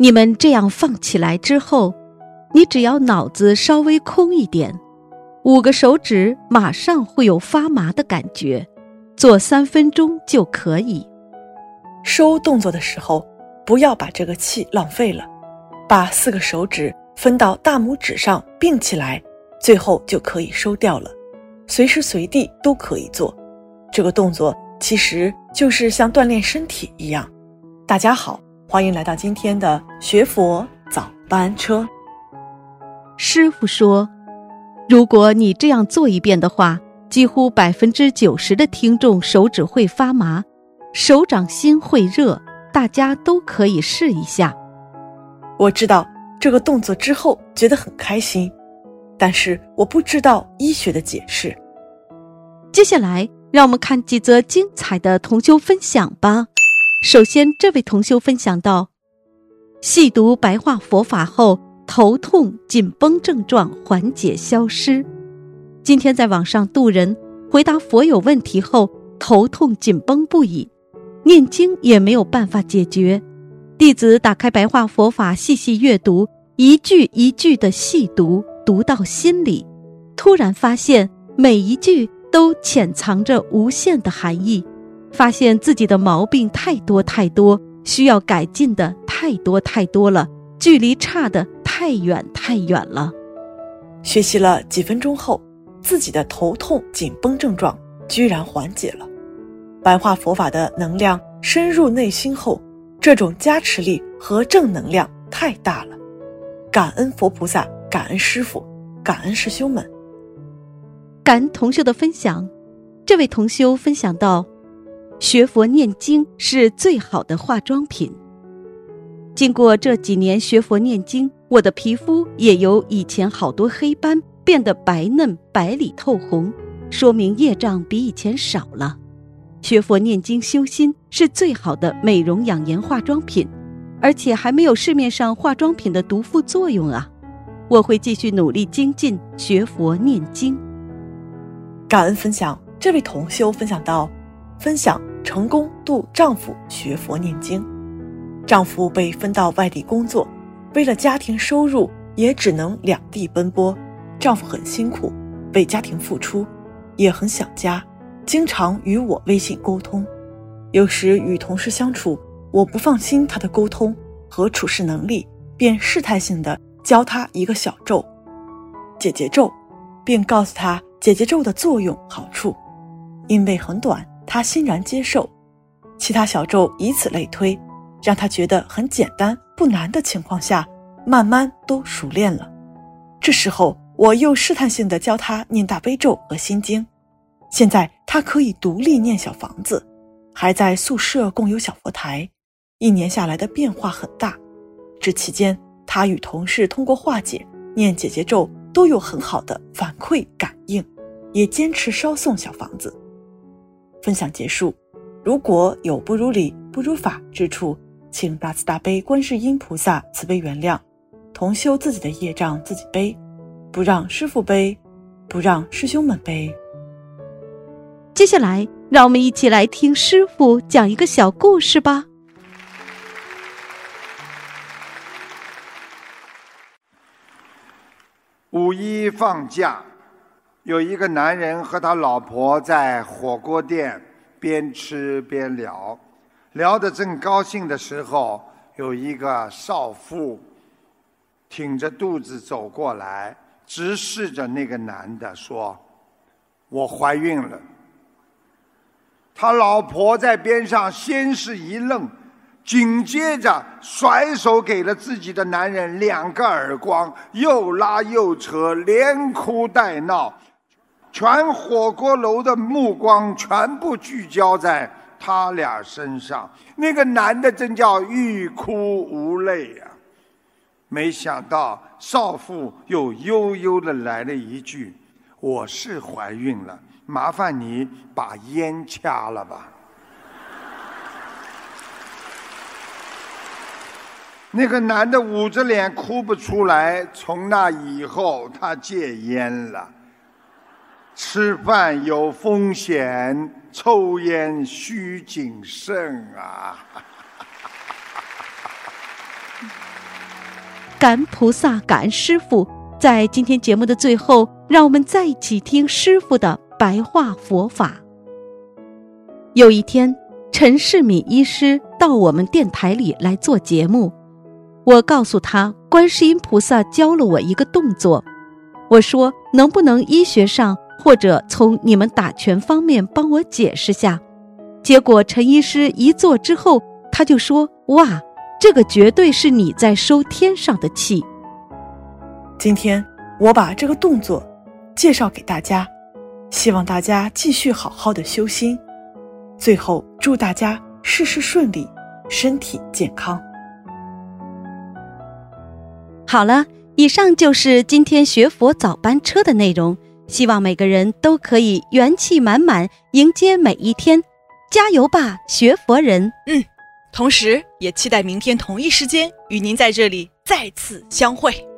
你们这样放起来之后，你只要脑子稍微空一点，5个手指马上会有发麻的感觉，做3分钟就可以。 收动作的时候，不要把这个气浪费了，把4个手指分到大拇指上并起来，最后就可以收掉了。随时随地都可以做。这个动作其实就是像锻炼身体一样。大家好，欢迎来到今天的学佛早班车。 师父说，如果你这样做一遍的话，几乎90%的听众手指会发麻，手掌心会热，大家都可以试一下。 我知道这个动作之后觉得很开心，但是我不知道医学的解释。 接下来让我们看几则精彩的同修分享吧。首先，这位同修分享到，细读白话佛法后，头痛紧绷症状缓解消失。今天在网上度人，回答佛友问题后，头痛紧绷不已，念经也没有办法解决。弟子打开白话佛法细细阅读，一句一句的细读，读到心里，突然发现每一句都潜藏着无限的含义，发现自己的毛病太多太多，需要改进的太多太多了，距离差的太远太远了。 学习了几分钟后，自己的头痛紧绷症状居然缓解了。白话佛法的能量深入内心后，这种加持力和正能量太大了。感恩佛菩萨，感恩师父，感恩师兄们。 感恩同修的分享。这位同修分享到，学佛念经是最好的化妆品。经过这几年学佛念经，我的皮肤也由以前好多黑斑变得白嫩白里透红，说明业障比以前少了。学佛念经修心是最好的美容养颜化妆品，而且还没有市面上化妆品的毒副作用啊！我会继续努力精进学佛念经。 感恩分享，这位同修分享到，分享成功度丈夫学佛念经。丈夫被分到外地工作，为了家庭收入也只能两地奔波，丈夫很辛苦，为家庭付出，也很想家，经常与我微信沟通。有时与同事相处，我不放心他的沟通和处事能力，便试探性地教他一个小咒，解结咒，并告诉他解结咒的作用好处。因为很短，他欣然接受。其他小咒以此类推，让他觉得很简单不难的情况下，慢慢都熟练了。这时候我又试探性地教他念大悲咒和心经。现在他可以独立念小房子，还在宿舍共有小佛台，1年下来的变化很大。这期间他与同事通过化解念解结咒都有很好的反馈感应，也坚持烧送小房子。分享结束，如果有不如理不如法之处，请大慈大悲观世音菩萨慈悲原谅，同修自己的业障自己背，不让师父背，不让师兄们背。 接下来让我们一起来听师父讲一个小故事吧。 5一放假，有一个男人和他老婆在火锅店边吃边聊，聊得正高兴的时候，有一个少妇挺着肚子走过来，直视着那个男的说：“我怀孕了。”他老婆在边上先是一愣，紧接着甩手给了自己的男人2个耳光，又拉又扯，连哭带闹，全火锅楼的目光全部聚焦在他俩身上。那个男的真叫欲哭无泪啊！没想到少妇又悠悠地来了一句：“我是怀孕了，麻烦你把烟掐了吧。”那个男的捂着脸哭不出来，从那以后他戒烟了。吃饭有风险，抽烟需谨慎啊。 感恩菩萨，感恩师父。在今天节目的最后，让我们再一起听师父的白话佛法。有一天，陈世敏医师到我们电台里来做节目，我告诉他，观世音菩萨教了我一个动作，我说能不能医学上或者从你们打拳方面帮我解释下。结果陈医师一做之后，他就说，哇，这个绝对是你在收天上的气。 今天我把这个动作介绍给大家，希望大家继续好好的修心。最后祝大家事事顺利，身体健康。 好了，以上就是今天学佛早班车的内容，希望每个人都可以元气满满迎接每一天，加油吧，学佛人！ 同时也期待明天同一时间与您在这里再次相会。